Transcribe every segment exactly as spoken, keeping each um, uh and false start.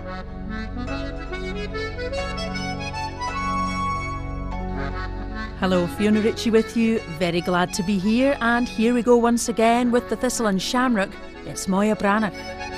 Hello, Fiona Ritchie with you. Very glad to be here, and here we go once again with the Thistle and Shamrock. It's Moya Branagh.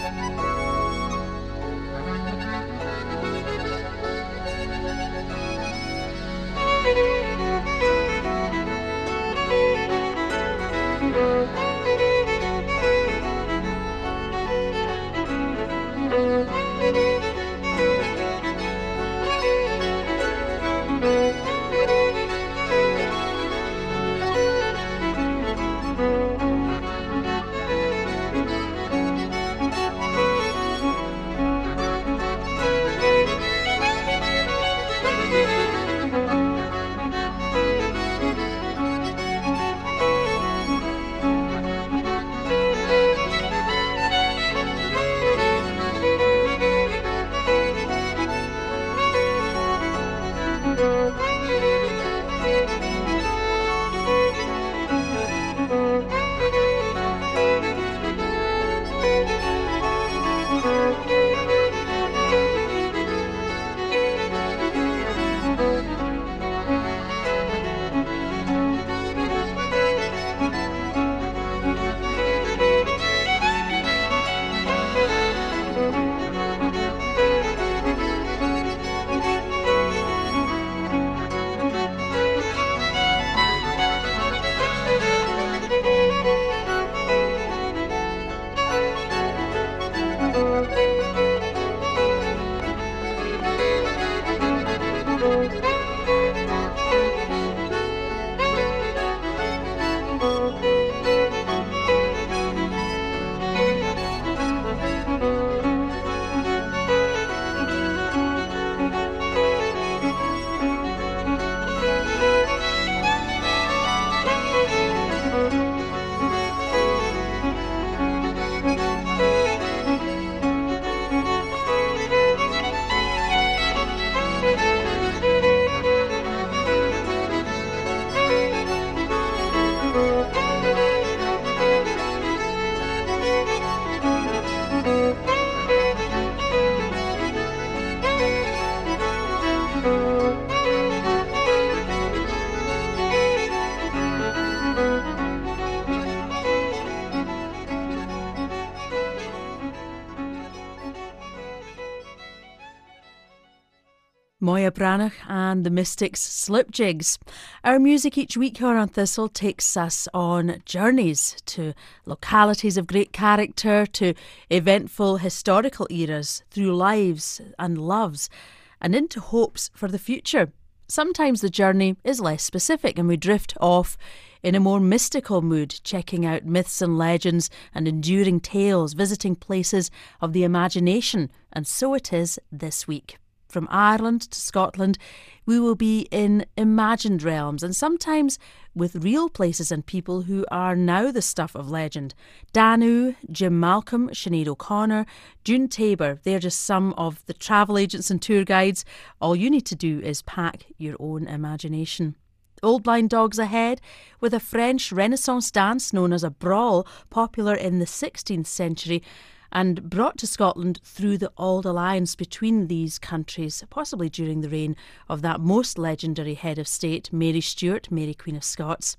Moya Branagh and the Mystics Slipjigs. Our music each week here on Thistle takes us on journeys to localities of great character, to eventful historical eras, through lives and loves, and into hopes for the future. Sometimes the journey is less specific and we drift off in a more mystical mood, checking out myths and legends and enduring tales, visiting places of the imagination, and so it is this week. From Ireland to Scotland, we will be in imagined realms and sometimes with real places and people who are now the stuff of legend. Danu, Jim Malcolm, Sinead O'Connor, June Tabor, they're just some of the travel agents and tour guides. All you need to do is pack your own imagination. Old Blind Dogs ahead with a French Renaissance dance known as a brawl, popular in the sixteenth century, and brought to Scotland through the Auld Alliance between these countries, possibly during the reign of that most legendary head of state, Mary Stuart, Mary Queen of Scots.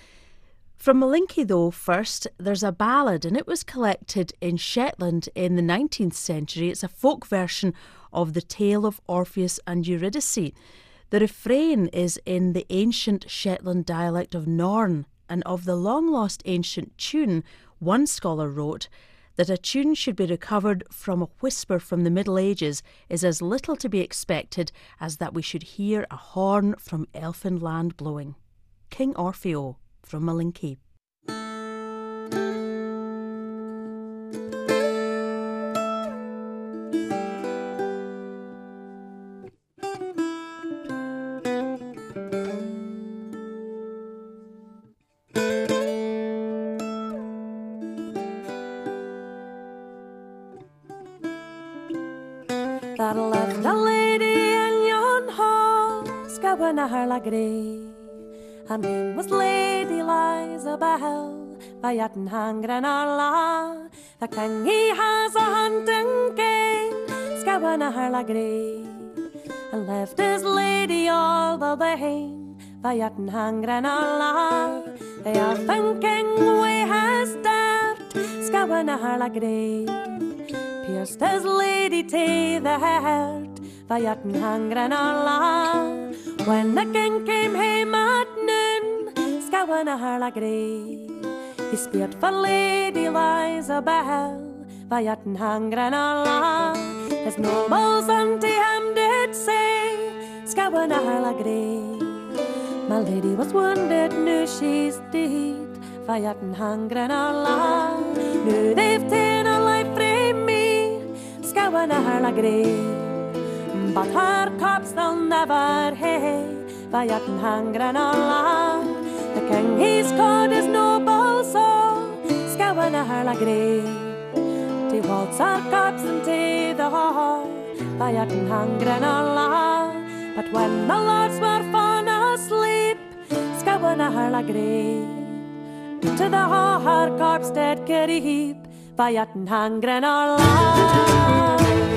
From Malinky, though, first, there's a ballad, and it was collected in Shetland in the nineteenth century. It's a folk version of the tale of Orpheus and Eurydice. The refrain is in the ancient Shetland dialect of Norn, and of the long-lost ancient tune, one scholar wrote that a tune should be recovered from a whisper from the Middle Ages is as little to be expected as that we should hear a horn from elfin land blowing. King Orfeo from Malinky. That left a lady in yon hall, scowen a her lagree. Her name was Lady Liza Bell, by Yatton Hangren Arla. The king he has a hunting game, scawen a her lagree, and left his lady all the way. Vajatten hangren alla, they are thinking we has start, scawen a her lagree, pierced his lady to the heart. Vajatten hangren alla, when the king came home at noon, scawen a her lagree, he speared for Lady Elizabeth. Vajatten hangren alla, his nobles unto him did say, scawen a her lagree, my lady was wounded, now she's dead. Vajatten hangren alla, now they've ta'en her life from me, scawen a her lagree, but her corpse they'll never hae. Vajatten hangren alla, the king he's called his noble soul, scawen a her lagree, to waltz her corpse into the hall. Vajatten hangren alla, but when the lords were fallen asleep, scawen a her lagree, to the hall her corpse did creep. Vajatten hangren alla.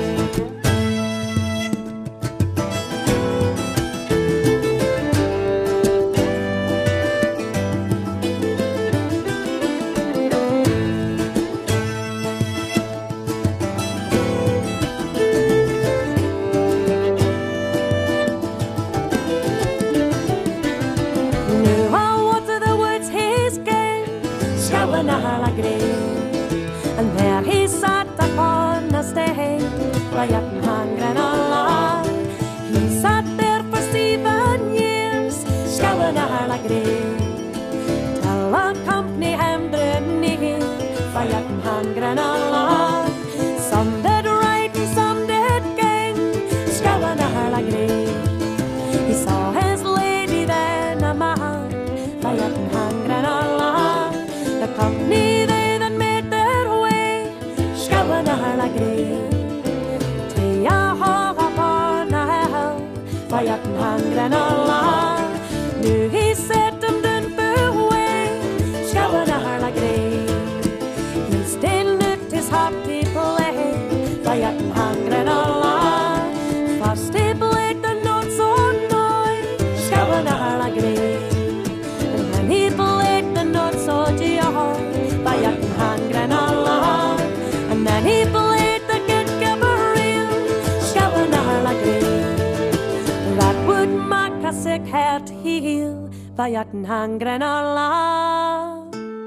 And there he sat upon a stay, Vajatten hangren alla. He sat there for seven years, scawen a her lagree, till a company him drew near. Vajatten hangren alla, some did ride and some did gang, scawen a her lagree. He saw his lady then a man, Vajatten hangren alla, the company they then made their way, scawen a her lagree, to a hog upon a hill. Vajatten hangren alla, now he set him down for way, scawen a her lagree, he still looked his heart to play. Vajatten hangren alla, first he played the notes on noise, scawen a her lagree, and then he played the notes on joy. Vajatten hangren alla, and then he played the good Gabriel, scawen a her lagree, that would make a sick heart heal. Vajatten hangren alla.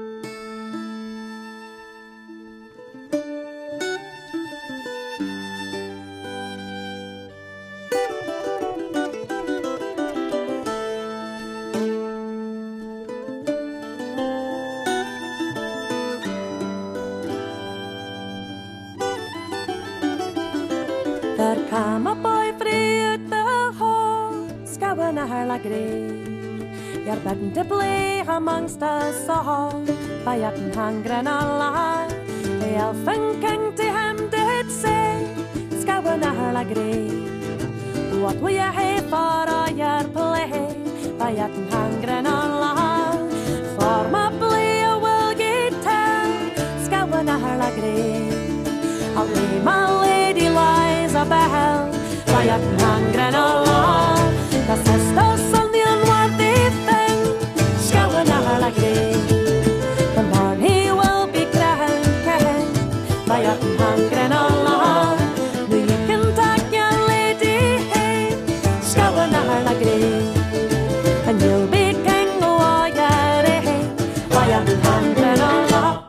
There came a boy frae out the hall, scawen a her lagree, you're bidden to play amongst us all. Vajatten hangren alla, the elfin king to him did say, scawen a her lagree, what will you hae for all your play? Vajatten hangren alla, for my play I will get tell, scawen a her lagree, I'll lay my lady Elizabeth. Vajatten hangren alla, the sisters on the unworthy thing, scawen a her lagree, the morn he will be crowned king. Vajatten hangren alla, now you can take your lady home, scawen a her lagree, and you'll be king of all your reign. Vajatten hangren alla.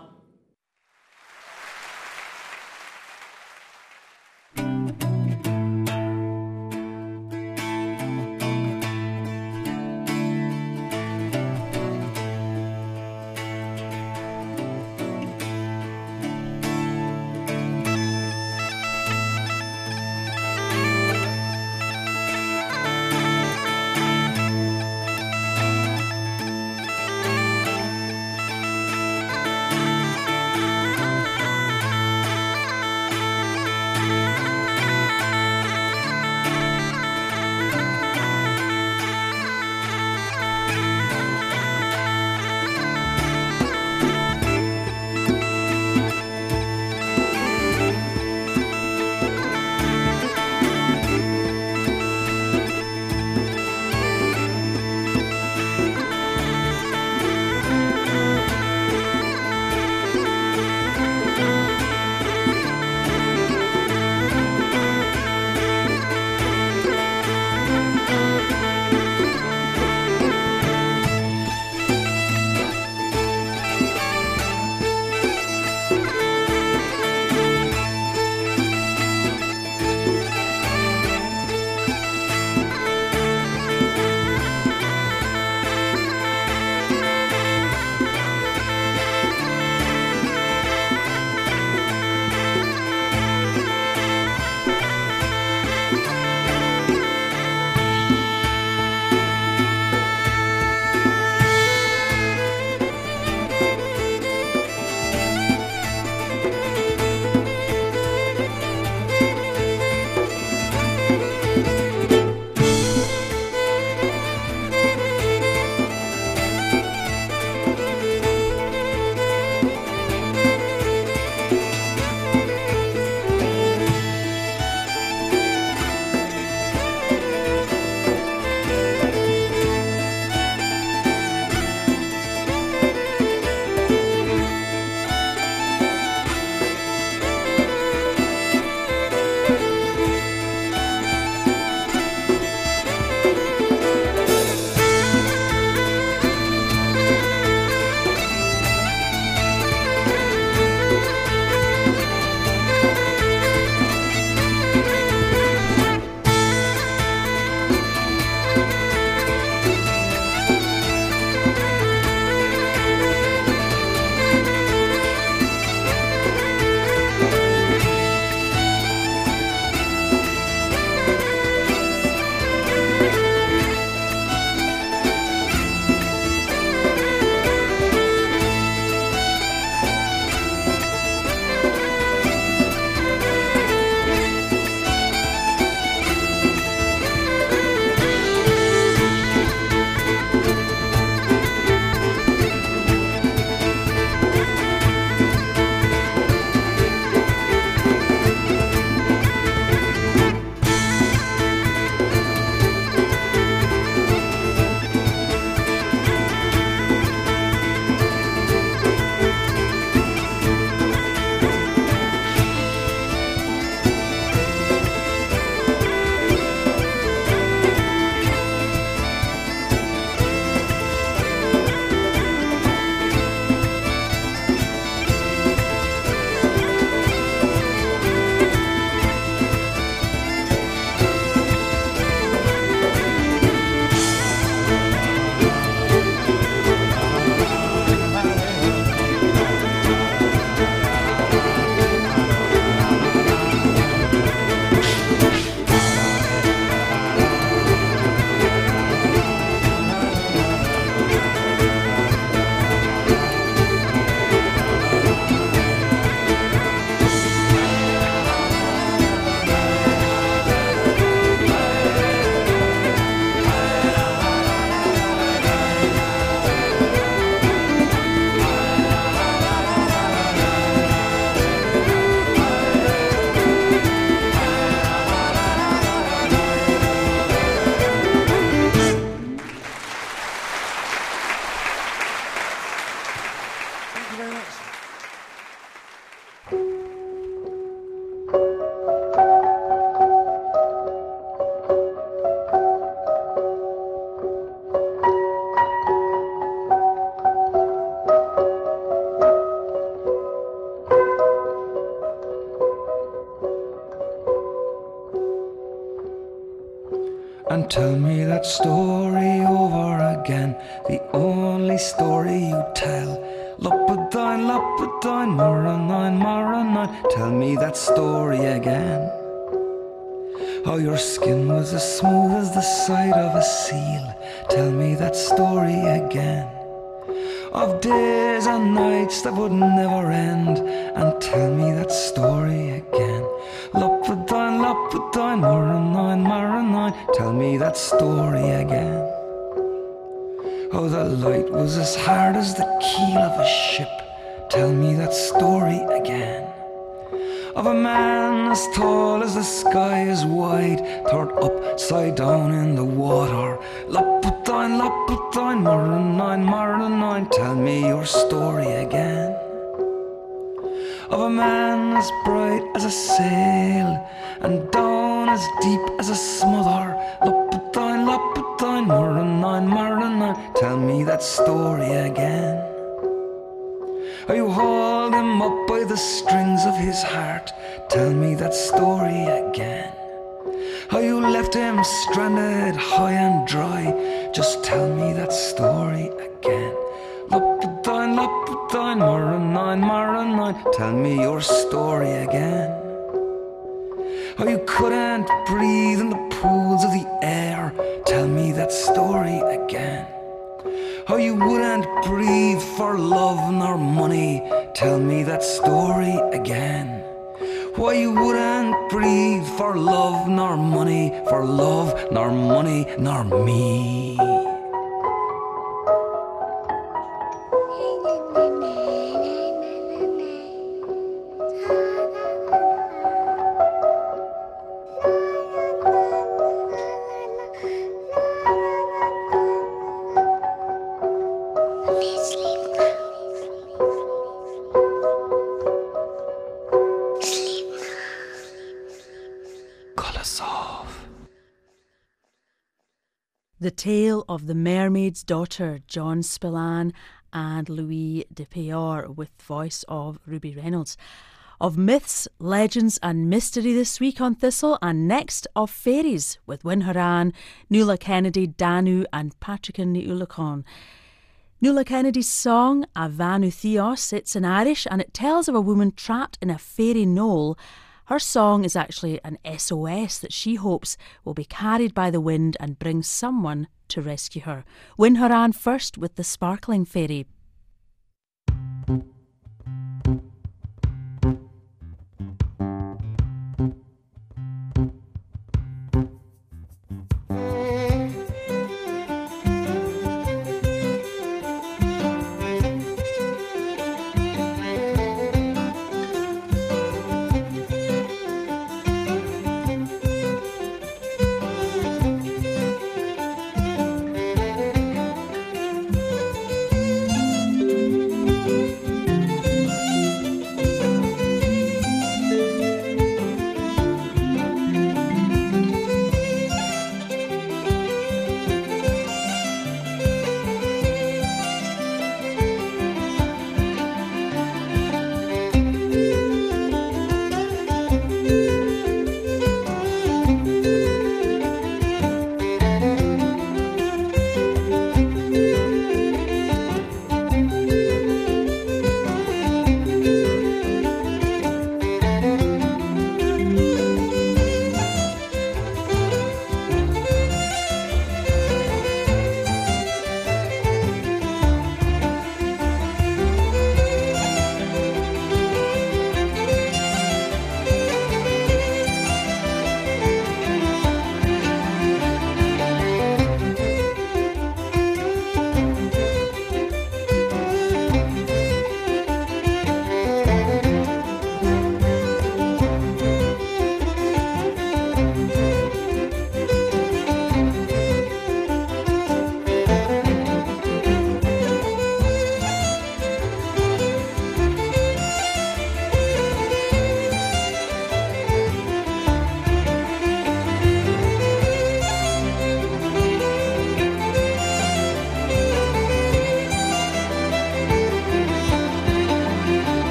and tell me that story over again, the only story you tell. Luppadine, Luppadine, Moranine, Moranine, tell me that story again. How your skin was as smooth as the side of a seal, tell me that story again. Of days and nights that would never end, and tell me that story again. Luppadine, Luppadine, Moranine, Moranine, tell me that story again. Oh, the light was as hard as the keel of a ship, tell me that story again. Of a man as tall as the sky is wide, turned upside down in the water. Luppadine, Luppadine, Moranine, Moranine, tell me your story again. Of a man as bright as a sail, and down as deep as a smother. Luppadine, Luppadine, Moranine, Moranine, tell me that story again. How you hauled him up by the strings of his heart, tell me that story again. How you left him stranded high and dry, just tell me that story again. Luppadine, Luppadine, Moranine, Moranine, tell me your story again. How you couldn't breathe in the pools of the air, tell me that story again. How you wouldn't breathe for love nor money, tell me that story again. Why you wouldn't breathe for love nor money, for love nor money nor me. The Tale of the Mermaid's Daughter, John Spillane and Louis de Peyor, with voice of Ruby Reynolds. Of myths, legends and mystery this week on Thistle, and next of fairies with Wyn Horan, Nuala Kennedy, Danu and Patrick Niulacon. Nuala Kennedy's song, A Vanu Theos, it's in Irish and it tells of a woman trapped in a fairy knoll. Her song is actually an S O S that she hopes will be carried by the wind and bring someone to rescue her. Wyn Horan first with The Sparkling Fairy.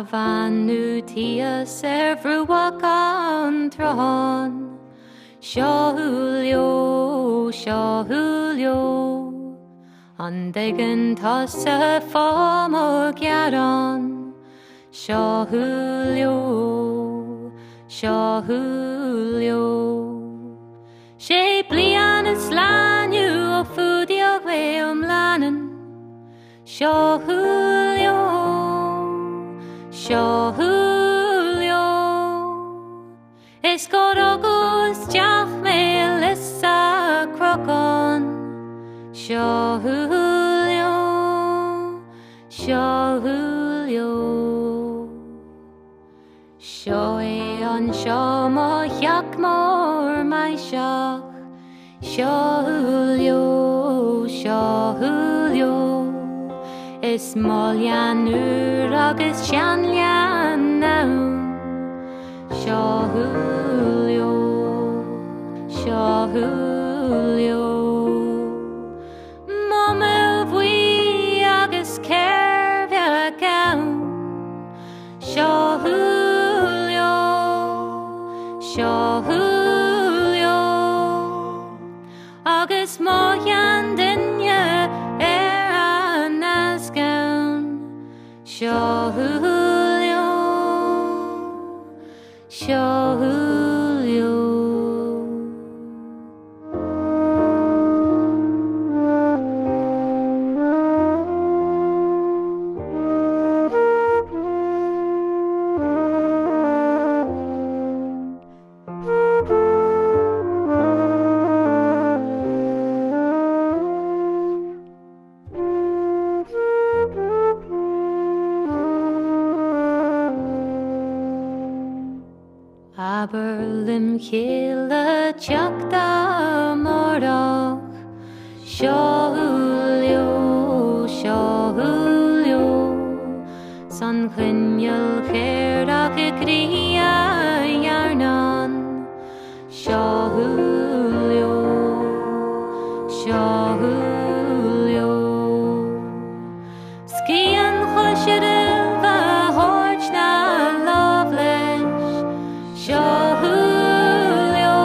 vannu tia servruak an trahan. Shahulio, Shahulio, an degen ta se fama gyaran. Shahulio, Shahulio. She blian is lanyu o fudio we um lanen. Shahulio, Shahulio. Es gorogos jach me lissa krokon. Shahulio, Shahulio. Shoe on shama yak mor my shach. Shahulio, Shahulio. Is molyan ur agus shanlyan now. Shahulio, Shahulio. Momel vui agus kervia gown. Shahulio, Shahulio. Agus molyan dinya er an asgown. Shahulio, Shahulio. Aberlim Kila Chakda Mordach. Shahulio, Shahulio. San Chinyal Kherach Ikriya Yarnan. Shahulio, Shahulio. Skian Khoshiriva Horchna Lovelish. Shahulio,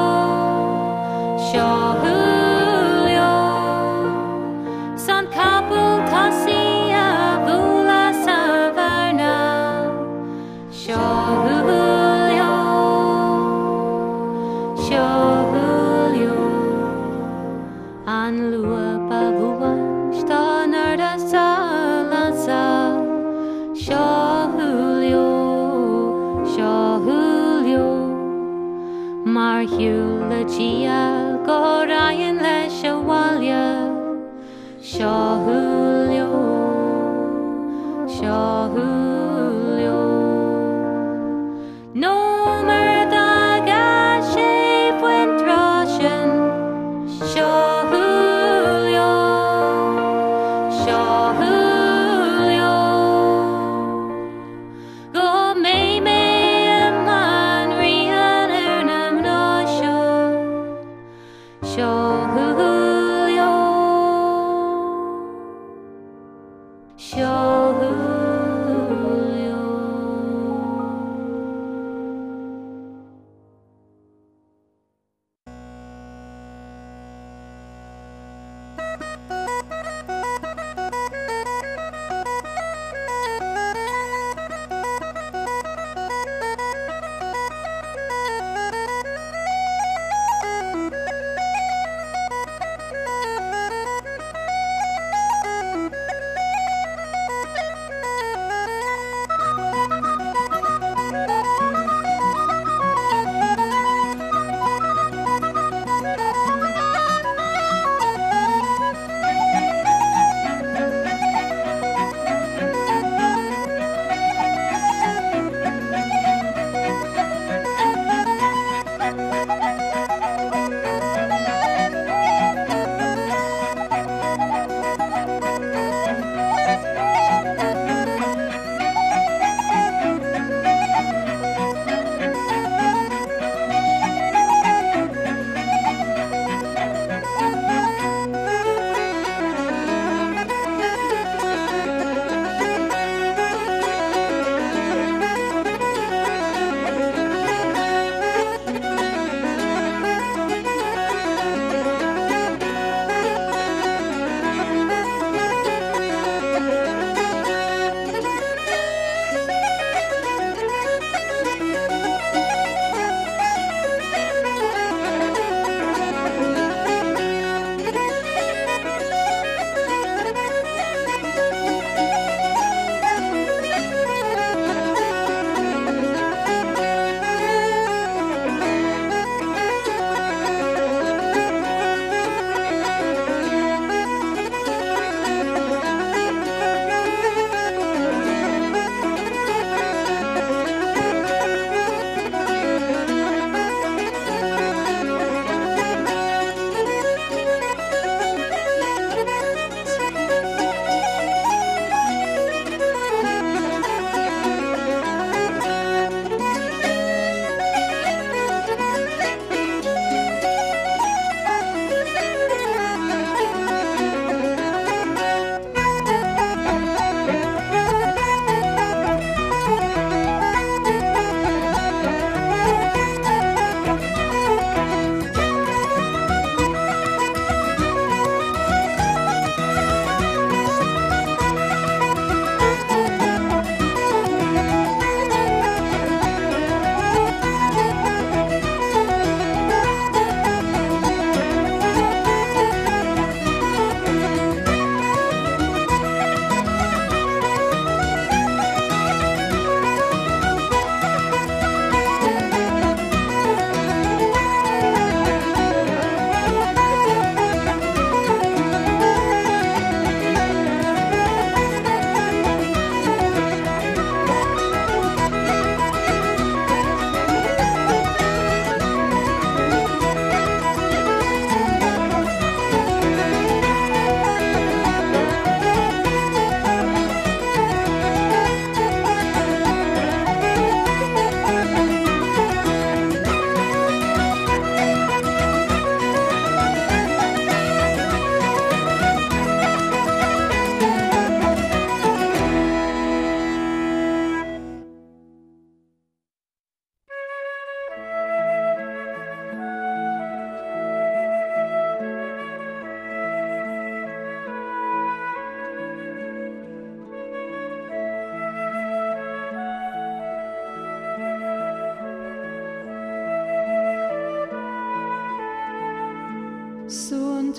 Shahulio. San Kapul Tasia Vula Savarna. Shahulio, Shahulio. An Lua Pavua Shtanarda Salasa. Shahulio, Shahulio. Marhula Gia Gorayan Leshawalya. Shahulio, Shahulio. No merdaga shape when troshin. Shahulio, Shahulio. Go may may man rian ernam nosho. Shahulio, Shahulio.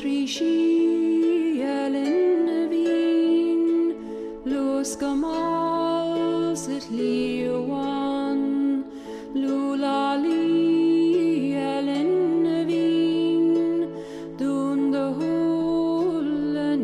trí sí elin a vín, los gamal sit liwan, lula li elin a vín, dun the hole an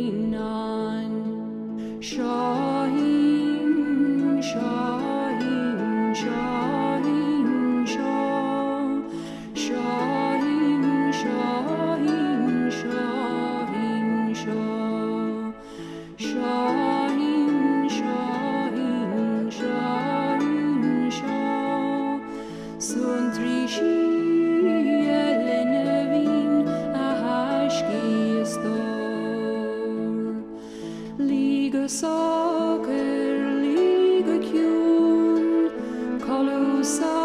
Shahin, Shahin, Shahin, Shah, Shahin, Shahin, Shahin, Shah, Shahin, Shahin, Shahin, Shah, Sun Trishi Elenavin Ahashki Stor, Liga Soccer, Liga Kyun, Colusa.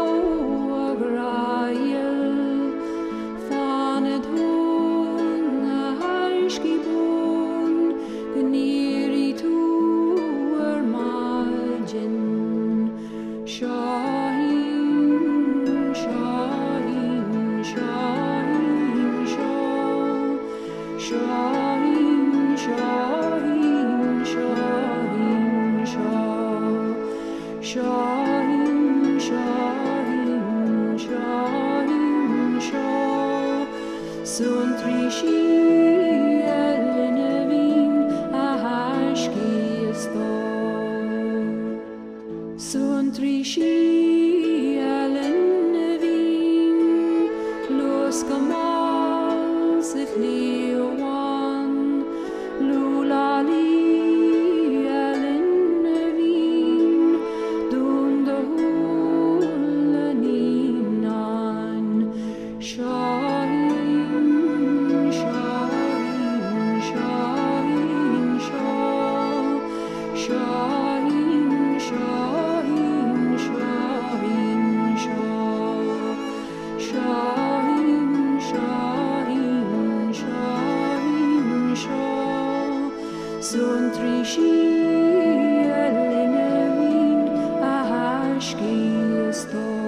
Shahin, Shahin, Shahin, Shah, Sun Trishi Elenavin Ahashki Stor, Sun Trishi Elenavin, Los Gamal Sit Lewan, Lulali. Sun Trishi Elenavin Ahashki Stor.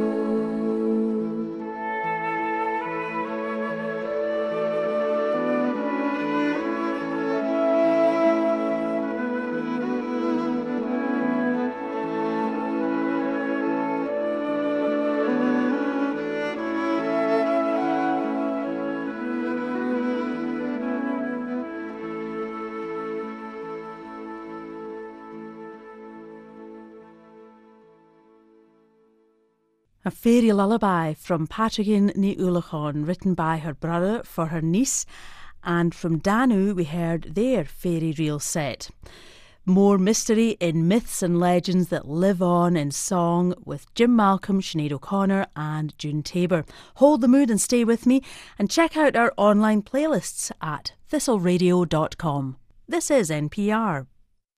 A fairy lullaby from Patrigin ní Ulachon, written by her brother for her niece, and from Danu we heard their fairy reel set. More mystery in myths and legends that live on in song with Jim Malcolm, Sinead O'Connor and June Tabor. Hold the mood and stay with me and check out our online playlists at thistle radio dot com. This is N P R.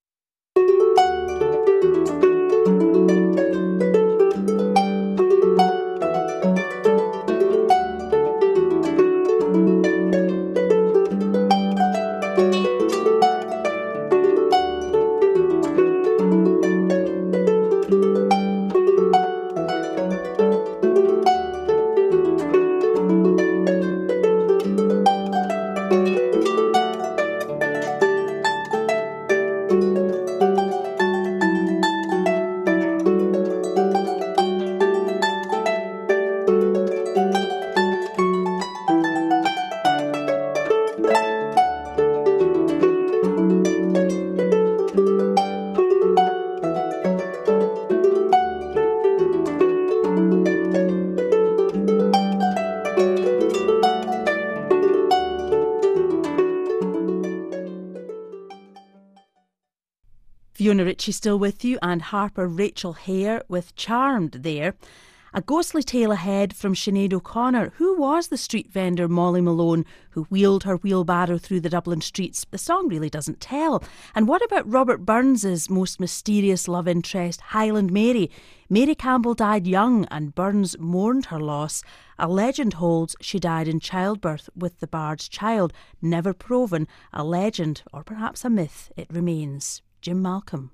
Fiona Ritchie still with you, and harper Rachel Hare with Charmed there. A ghostly tale ahead from Sinead O'Connor. Who was the street vendor Molly Malone who wheeled her wheelbarrow through the Dublin streets? The song really doesn't tell. And what about Robert Burns's most mysterious love interest, Highland Mary? Mary Campbell died young and Burns mourned her loss. A legend holds she died in childbirth with the bard's child. Never proven. A legend, or perhaps a myth, it remains. Jim Malcolm.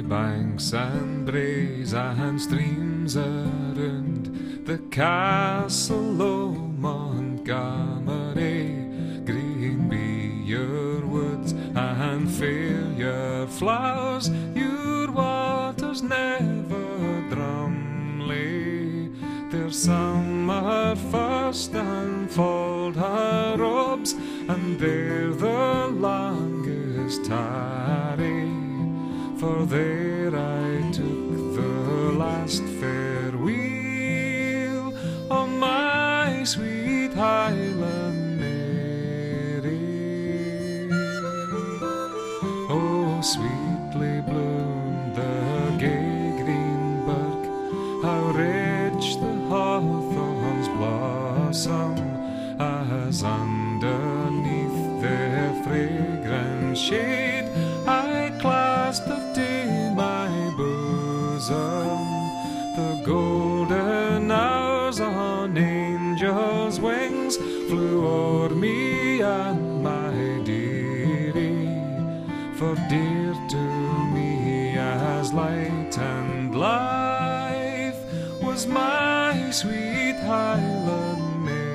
banks and braes and streams around the castle of Montgomery. Green be your woods and fair your flowers, your waters never drumly. Their summer first and fold her robes, and there the longest tarry. For there I took the last farewell of my sweet Highland Mary. Oh, sweetly bloomed the gay green birk, how rich the hawthorn's blossom, as underneath their fragrant shade I clasped her to my bosom. The golden hours on angels' wings flew o'er me and my dearie, for dear to me as light and life was my sweet Highland Mary.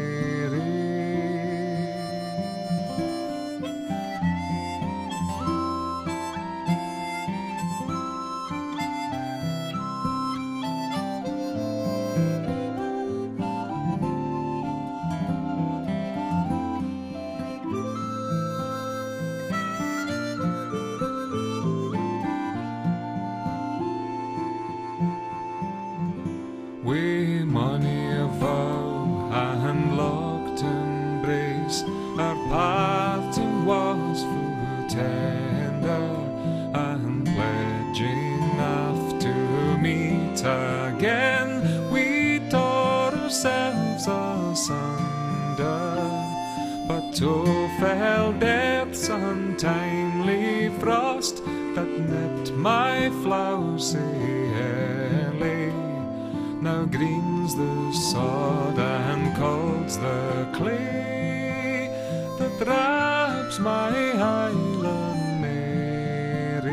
We money a vow and locked embrace, our parting was full tender, and pledging oft to meet again, we tore ourselves asunder. But to fell death's untimely frost that nipped my flowers early. Now green's the sod and cold's the clay that wraps my Highland Mary.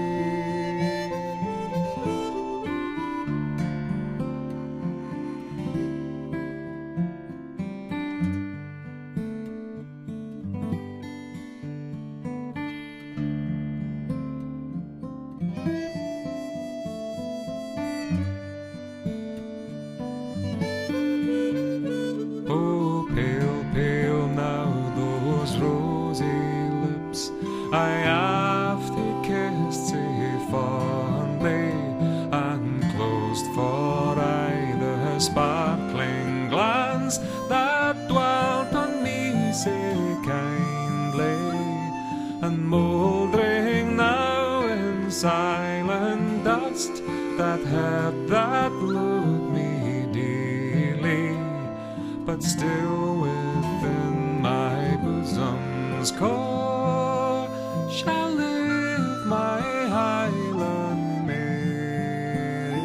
Oh, pale, pale now those rosy lips I after kissed sae fondly, and closed for aye the sparkling glance that dwelt on me sae kindly, and mouldering now in silent dust that heart that loved me dearly, but still within my bosom's core shall live my Highland Mary.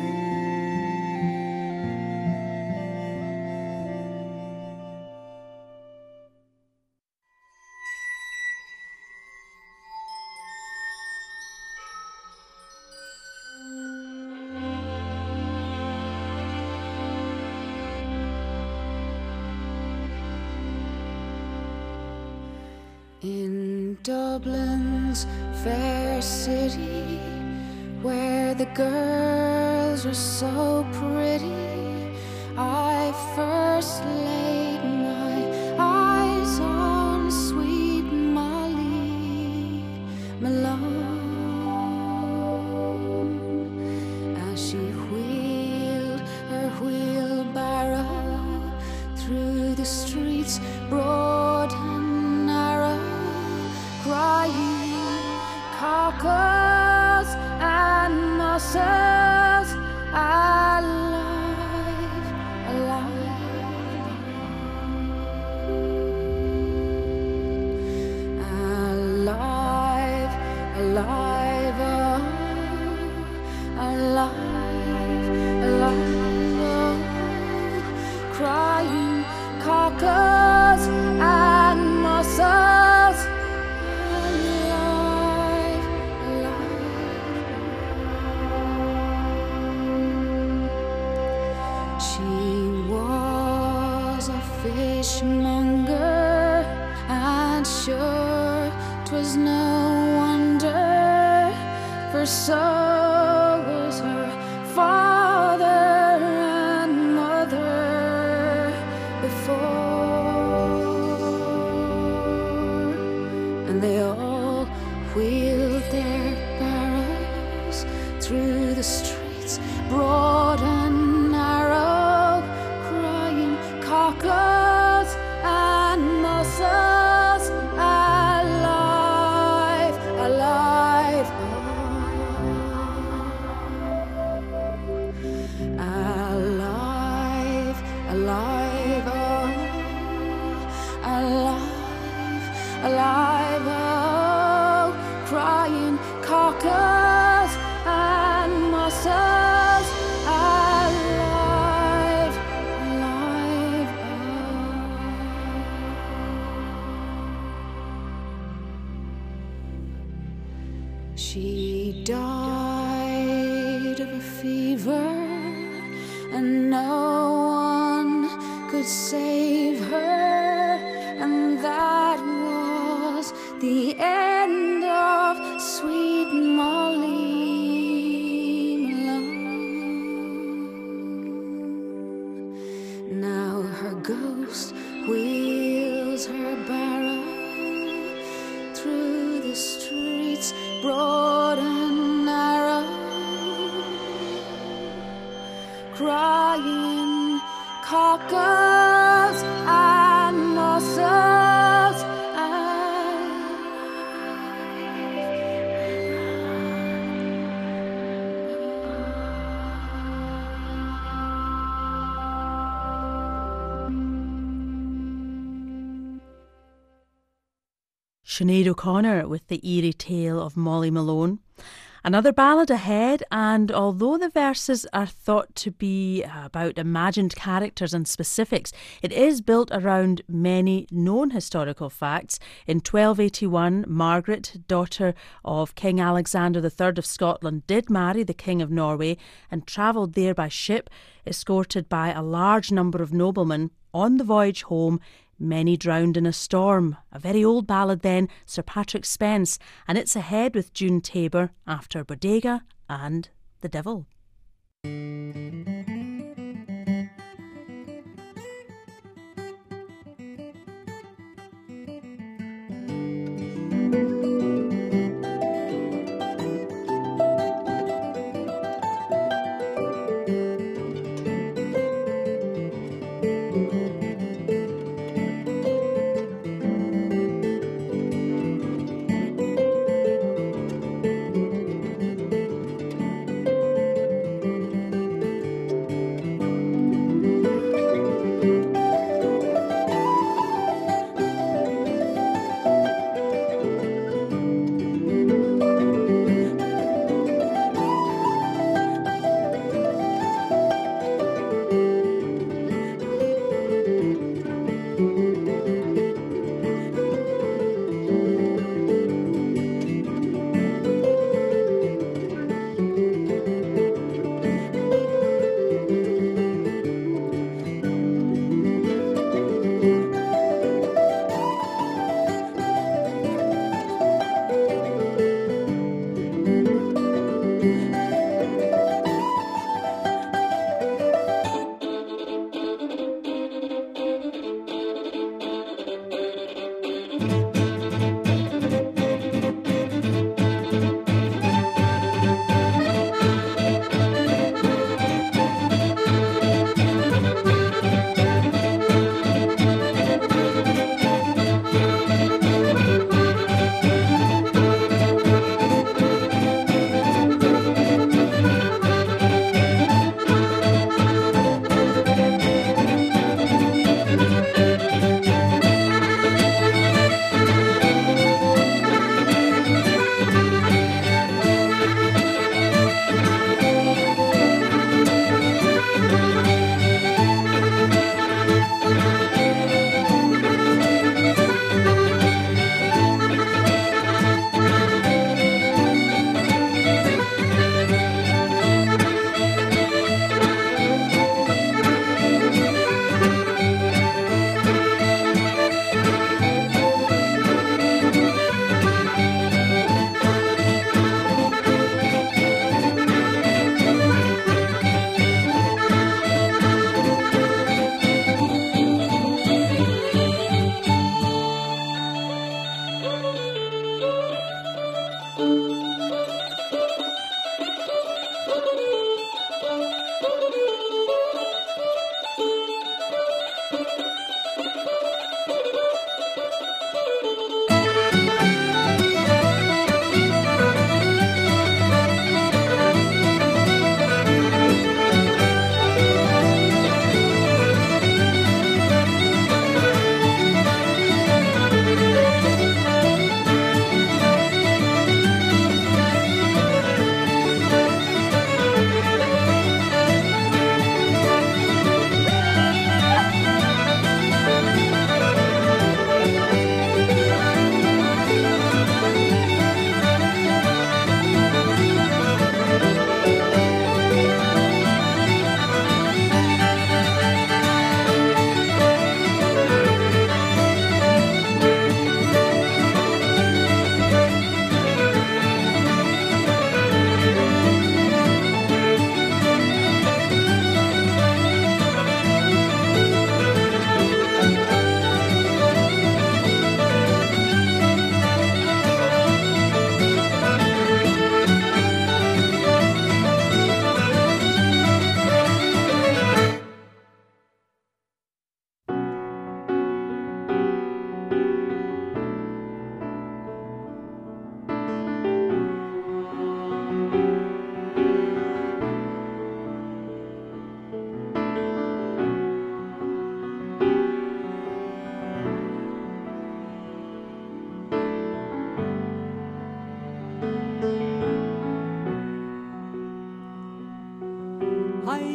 In Dublin's fair city, where the girls were so pretty, I first laid my eyes on sweet Molly Malone, as she wheeled her wheelbarrow through the streets broad and narrow, crying cockles and mussels, alive, alive, alive, alive, oh, alive, alive, oh, crying cockles and mussels, alive, alive. She was a fishmonger, and sure 'twas no wonder, for so was her father and mother before, and they all wheeled their barrows through the streets broad and narrow, crying cockles and mussels, alive, alive, oh. Alive, alive, oh. Alive, alive, oh. Crying cockles and mussels, alive, alive, oh. She died of a fever, and no one could save her, and that was the end of sweet Molly Malone. Now her ghost wheels her barrow through the streets broad and narrow, crying cockles and mussels, Sinead O'Connor with the eerie tale of Molly Malone. Another ballad ahead, and although the verses are thought to be about imagined characters and specifics, it is built around many known historical facts. In twelve eighty-one, Margaret, daughter of King Alexander the Third of Scotland, did marry the King of Norway and travelled there by ship, escorted by a large number of noblemen. On the voyage home, many drowned in a storm. A very old ballad then, Sir Patrick Spence, and it's ahead with June Tabor after Bodega and The Devil.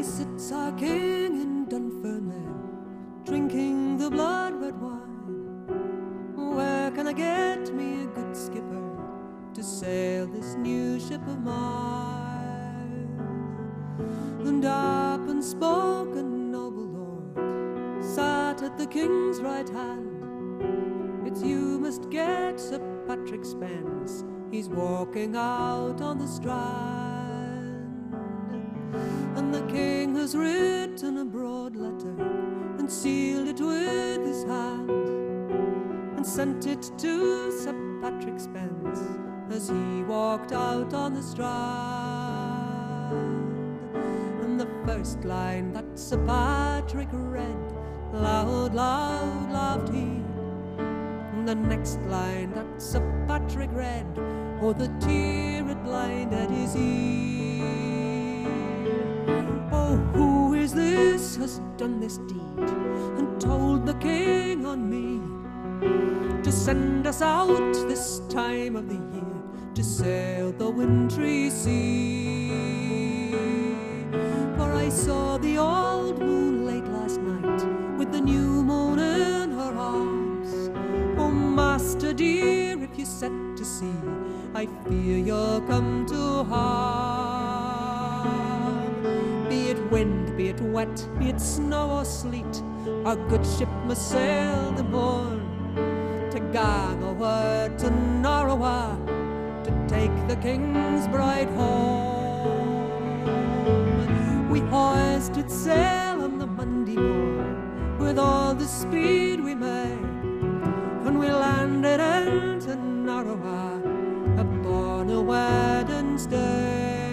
sits our king in Dunfermline, drinking the blood-red wine. Where can I get me a good skipper to sail this new ship of mine? And up and spoke a noble lord, sat at the king's right hand. It's you must get Sir Patrick Spens, he's walking out on the strand. And the king has written a broad letter and sealed it with his hand, and sent it to Sir Patrick Spens as he walked out on the strand. And the first line that Sir Patrick read, loud, loud laughed he. And the next line that Sir Patrick read, oh, the tear it blinded his ear. Oh, who is this has done this deed, and told the king on me to send us out this time of the year to sail the wintry sea? For I saw the old moon late last night, with the new moon in her arms. Oh, master dear, if you set to sea, I fear you'll come to harm. Be it wind, be it wet, be it snow or sleet, our good ship must sail the morn to gang a word to Norrowa, to take the king's bride home. We hoisted sail on the Monday morn with all the speed we may, and we landed into Norrowa upon a Wednesday.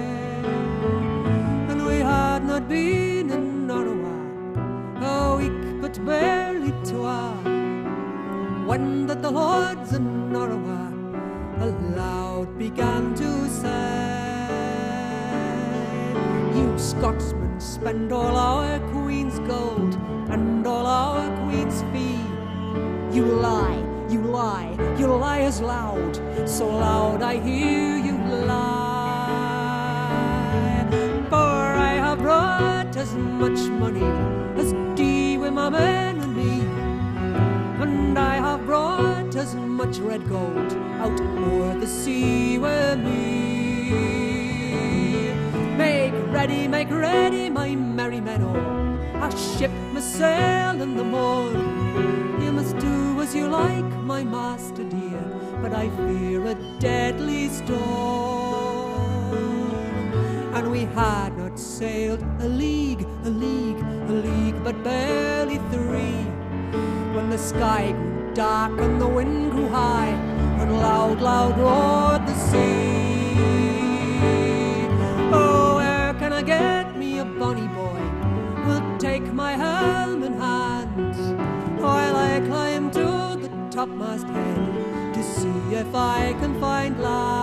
And we had not been in Norrowa a week but barely two hours, when that the lords in Norrowa aloud began to say, you Scotsmen spend all our queen's gold and all our queen's fee. You lie, you lie, you lie as loud, so loud I hear you lie. For I have brought as much money as Dee with my men and me, and I have brought as much red gold out o'er the sea with me. Make ready, make ready, my merry men all, our ship must sail in the morn. You must do as you like, my master dear, but I fear a deadly storm. And we had not sailed a league, a league, a league, but barely three, when the sky grew dark and the wind grew high, and loud, loud roared the sea. Oh, where can I get me a bonny boy who'll take my helm in hand, while I climb to the topmast head to see if I can find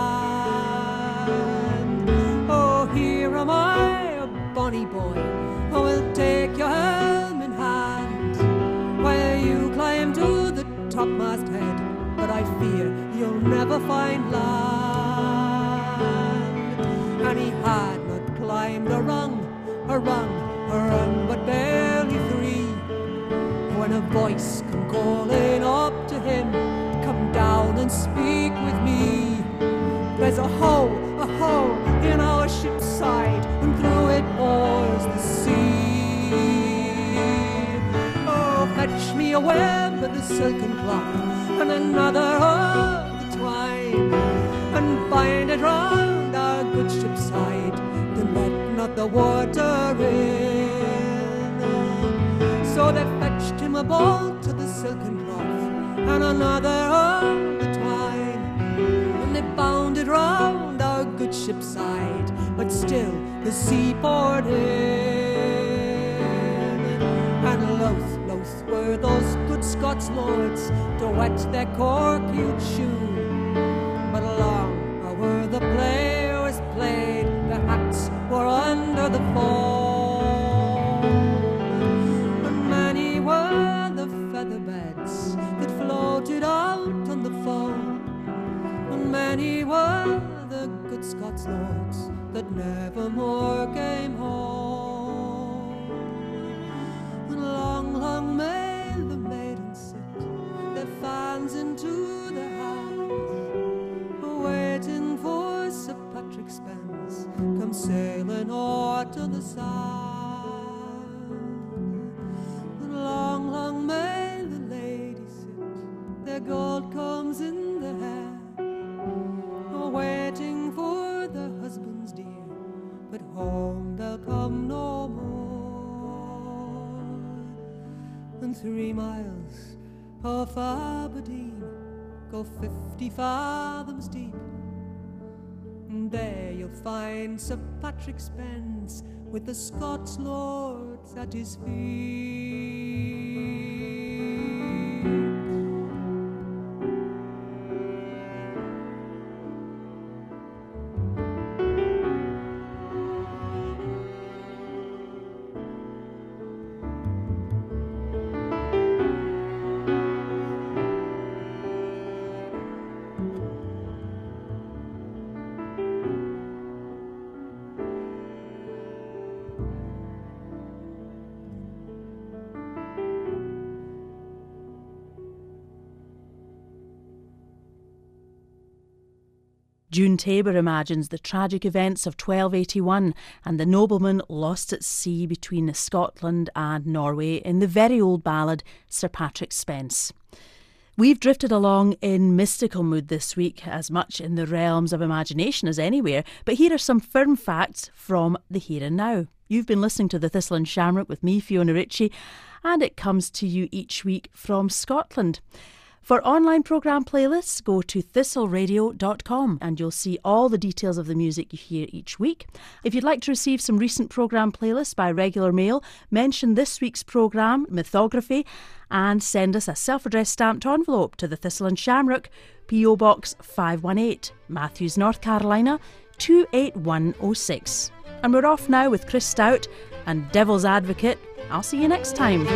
land? Oh, here am I, a bonny boy, who will take your helm in hand, while you climb to the topmast head, but I fear you'll never find land. And he had not climbed a rung, a rung, a rung, but barely three, when a voice come calling up to him, come down and speak with me. There's a hole, a hole in our ship's side, and through it pours the sea. Oh, fetch me a web of the silken cloth, and another of the twine, and bind it round our good ship's side, to let not the water in. So they fetched him a bolt of the silken cloth, and another of the twine, and they bound it round our good ship's side, but still the sea poured in. And loath, loath were those good Scots lords to wet their cork-hued shoe, but long were the play was played, the hats were under the foam, and many were the feather beds that floated out on the foam, and many were the good Scots lords that never more came home. sailing o'er to the south. Long, long may the ladies sit, their gold combs in their hair, waiting for their husbands dear, but home they'll come no more. And three miles off Aberdeen go fifty fathoms deep, and there you'll find Sir Patrick Spens with the Scots lords at his feet. June Tabor imagines the tragic events of twelve eighty-one and the nobleman lost at sea between Scotland and Norway in the very old ballad Sir Patrick Spens. We've drifted along in mystical mood this week, as much in the realms of imagination as anywhere, but here are some firm facts from the here and now. You've been listening to The Thistle and Shamrock with me, Fiona Ritchie, and it comes to you each week from Scotland. For online programme playlists, go to thistle radio dot com and you'll see all the details of the music you hear each week. If you'd like to receive some recent programme playlists by regular mail, mention this week's programme, Mythography, and send us a self-addressed stamped envelope to The Thistle and Shamrock, P O Box five one eight, Matthews, North Carolina, two eight one oh six. And we're off now with Chris Stout and Devil's Advocate. I'll see you next time.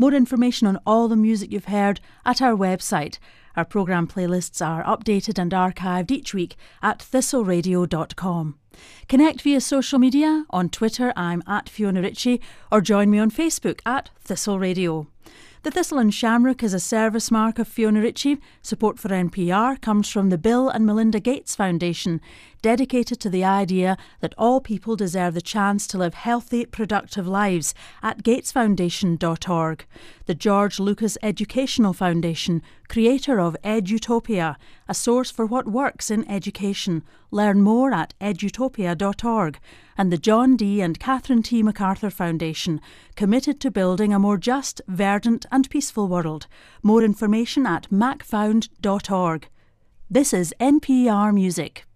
More information on all the music you've heard at our website. Our programme playlists are updated and archived each week at thistle radio dot com. Connect via social media. On Twitter, I'm at Fiona Ritchie, or join me on Facebook at Thistle Radio. The Thistle and Shamrock is a service mark of Fiona Ritchie. Support for N P R comes from the Bill and Melinda Gates Foundation, dedicated to the idea that all people deserve the chance to live healthy, productive lives, at gates foundation dot org. The George Lucas Educational Foundation, creator of Edutopia, a source for what works in education. Learn more at edutopia dot org. And the John D. and Catherine T. MacArthur Foundation, committed to building a more just, verdant and peaceful world. More information at mac found dot org. This is N P R Music.